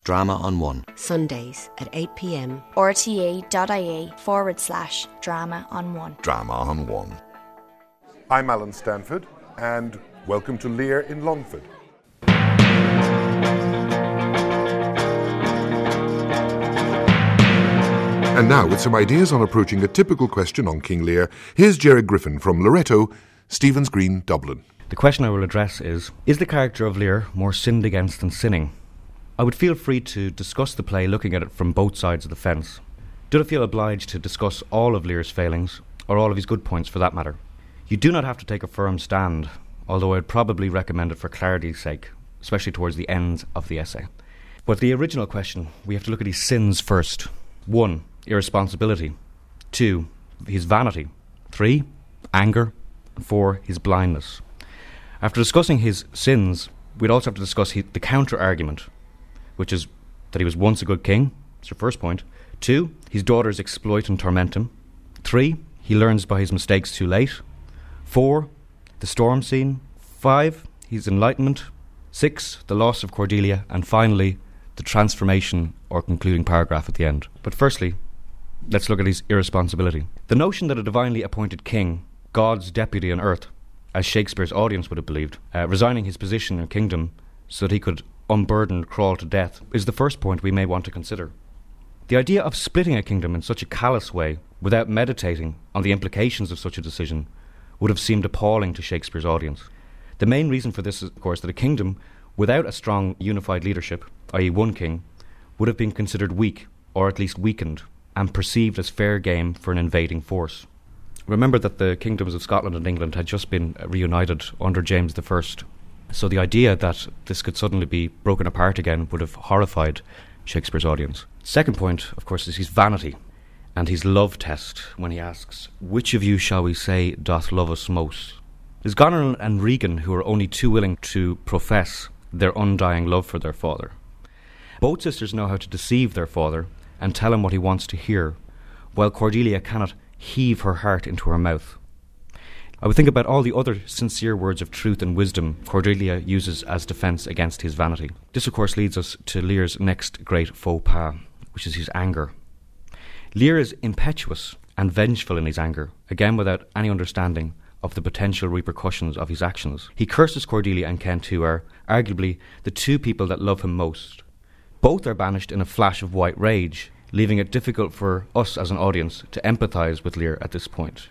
Drama on One. Sundays at 8 p.m. rte.ie/drama on one. Drama on One. I'm Alan Stanford, and welcome to Lear in Longford. And now, with some ideas on approaching a typical question on King Lear, here's Jerry Griffin from Loretto, Stephen's Green, Dublin. The question I will address is the character of Lear more sinned against than sinning? I would feel free to discuss the play looking at it from both sides of the fence. Do not feel obliged to discuss all of Lear's failings, or all of his good points for that matter. You do not have to take a firm stand, although I would probably recommend it for clarity's sake, especially towards the end of the essay. But the original question, we have to look at his sins first. 1. Irresponsibility. 2. His vanity. 3. Anger. And 4. His blindness. After discussing his sins, we'd also have to discuss the counter-argument, which is that he was once a good king. That's your first point. 2. His daughters exploit and torment him. 3. He learns by his mistakes too late. 4. The storm scene. 5. His enlightenment. 6. The loss of Cordelia. And finally, the transformation or concluding paragraph at the end. But firstly, let's look at his irresponsibility. The notion that a divinely appointed king, God's deputy on earth, as Shakespeare's audience would have believed, resigning his position and kingdom so that he could unburdened crawl to death, is the first point we may want to consider. The idea of splitting a kingdom in such a callous way, without meditating on the implications of such a decision, would have seemed appalling to Shakespeare's audience. The main reason for this is, of course, that a kingdom without a strong unified leadership, i.e. one king, would have been considered weak, or at least weakened, and perceived as fair game for an invading force. Remember that the kingdoms of Scotland and England had just been reunited under James I. So the idea that this could suddenly be broken apart again would have horrified Shakespeare's audience. Second point, of course, is his vanity and his love test when he asks, "Which of you shall we say doth love us most?" It is Goneril and Regan who are only too willing to profess their undying love for their father. Both sisters know how to deceive their father and tell him what he wants to hear, while Cordelia cannot heave her heart into her mouth. I would think about all the other sincere words of truth and wisdom Cordelia uses as defence against his vanity. This, of course, leads us to Lear's next great faux pas, which is his anger. Lear is impetuous and vengeful in his anger, again without any understanding of the potential repercussions of his actions. He curses Cordelia and Kent, who are arguably the two people that love him most. Both are banished in a flash of white rage, leaving it difficult for us as an audience to empathise with Lear at this point.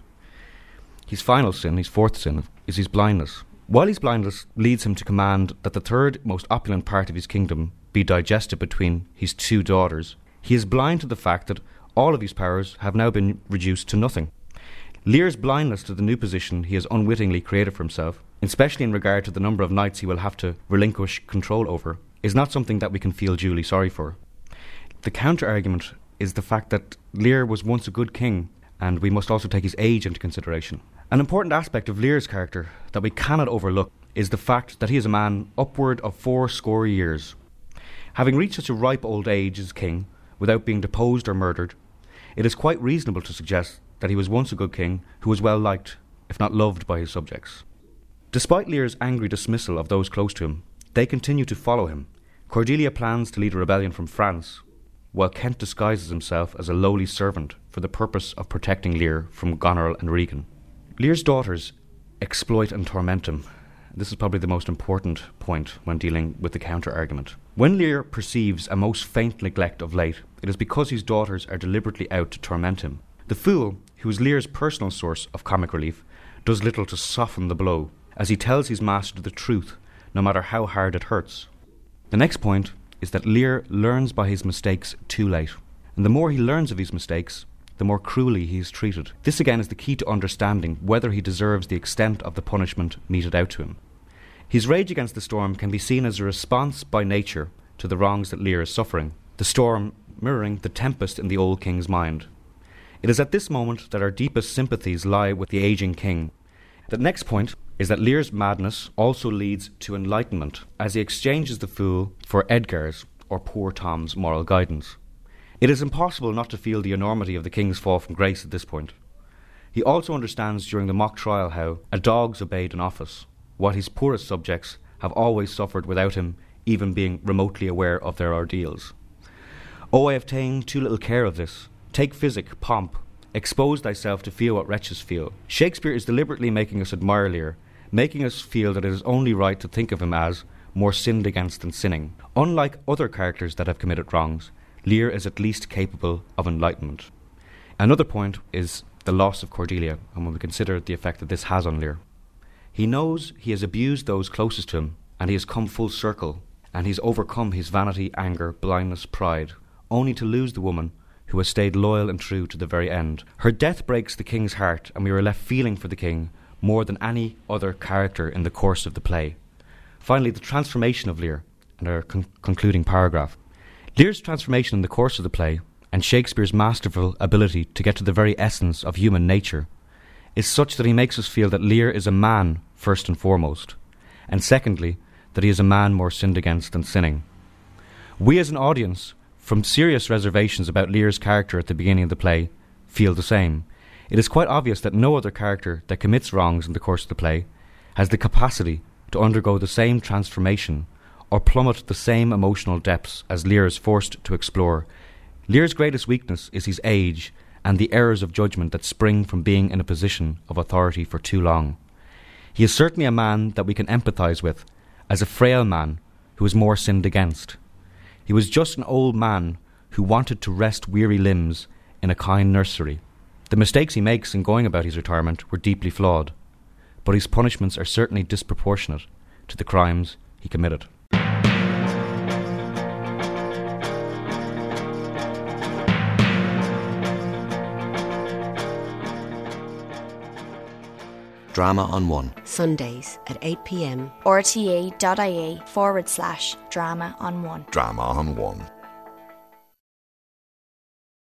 His final sin, his fourth sin, is his blindness. While his blindness leads him to command that the third most opulent part of his kingdom be digested between his two daughters, he is blind to the fact that all of his powers have now been reduced to nothing. Lear's blindness to the new position he has unwittingly created for himself, especially in regard to the number of knights he will have to relinquish control over, is not something that we can feel duly sorry for. The counter-argument is the fact that Lear was once a good king, and we must also take his age into consideration. An important aspect of Lear's character that we cannot overlook is the fact that he is a man upward of 80 years. Having reached such a ripe old age as king, without being deposed or murdered, it is quite reasonable to suggest that he was once a good king who was well liked, if not loved, by his subjects. Despite Lear's angry dismissal of those close to him, they continue to follow him. Cordelia plans to lead a rebellion from France, while Kent disguises himself as a lowly servant for the purpose of protecting Lear from Goneril and Regan. Lear's daughters exploit and torment him. This is probably the most important point when dealing with the counter-argument. When Lear perceives a most faint neglect of late, it is because his daughters are deliberately out to torment him. The fool, who is Lear's personal source of comic relief, does little to soften the blow, as he tells his master the truth, no matter how hard it hurts. The next point is that Lear learns by his mistakes too late, and the more he learns of his mistakes, the more cruelly he is treated. This again is the key to understanding whether he deserves the extent of the punishment meted out to him. His rage against the storm can be seen as a response by nature to the wrongs that Lear is suffering, the storm mirroring the tempest in the old king's mind. It is at this moment that our deepest sympathies lie with the ageing king. The next point is that Lear's madness also leads to enlightenment, as he exchanges the fool for Edgar's, or poor Tom's, moral guidance. It is impossible not to feel the enormity of the king's fall from grace at this point. He also understands during the mock trial how a dog's obeyed in office, while his poorest subjects have always suffered without him even being remotely aware of their ordeals. Oh, I have ta'en too little care of this. Take physic, pomp. Expose thyself to feel what wretches feel. Shakespeare is deliberately making us admire Lear, making us feel that it is only right to think of him as more sinned against than sinning. Unlike other characters that have committed wrongs, Lear is at least capable of enlightenment. Another point is the loss of Cordelia, and when we consider the effect that this has on Lear. He knows he has abused those closest to him, and he has come full circle, and he's overcome his vanity, anger, blindness, pride, only to lose the woman who has stayed loyal and true to the very end. Her death breaks the king's heart, and we are left feeling for the king more than any other character in the course of the play. Finally, the transformation of Lear, and our concluding paragraph. Lear's transformation in the course of the play, and Shakespeare's masterful ability to get to the very essence of human nature, is such that he makes us feel that Lear is a man first and foremost, and secondly, that he is a man more sinned against than sinning. We as an audience, from serious reservations about Lear's character at the beginning of the play, feel the same. It is quite obvious that no other character that commits wrongs in the course of the play has the capacity to undergo the same transformation or plummet the same emotional depths as Lear is forced to explore. Lear's greatest weakness is his age and the errors of judgment that spring from being in a position of authority for too long. He is certainly a man that we can empathise with, as a frail man who is more sinned against. He was just an old man who wanted to rest weary limbs in a kind nursery. The mistakes he makes in going about his retirement were deeply flawed, but his punishments are certainly disproportionate to the crimes he committed. Drama on One. Sundays at 8 p.m. rte.ie/drama on one. Drama on One.